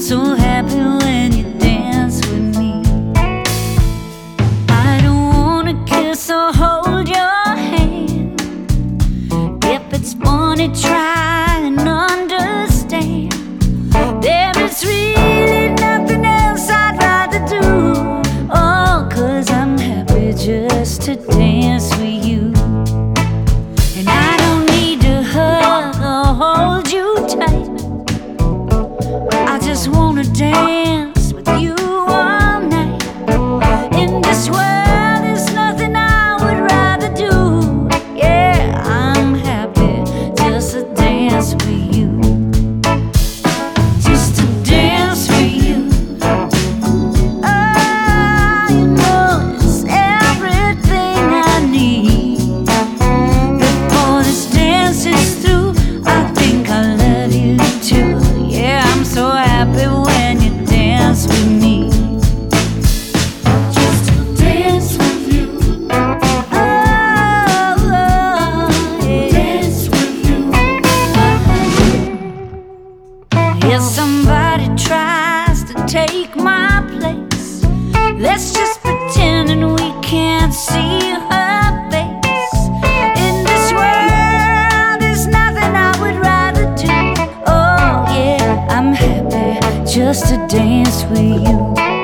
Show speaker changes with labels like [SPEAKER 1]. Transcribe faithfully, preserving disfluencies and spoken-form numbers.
[SPEAKER 1] so happy when you dance with me. I don't wanna kiss or hold your hand. If it's funny, try and understand. There is really nothing else I'd rather do. Oh, 'cause I'm happy just to dance with you. And I don't need to hug or hold you tight. I just wanna dance with you all night. In this world, there's nothing I would rather do. Yeah, I'm happy just to dance with you. Just to dance with you. Oh, you know it's everything I need. Before this dance is through, I think I love you too. Yeah, I'm so happy when you dance with me. Just to dance with you. Oh, oh, yeah. Dance with you. If somebody tries to take my place, let's just pretend and we can't see her face. In this world, there's nothing I would rather do. Oh yeah, I'm happy just to dance with you.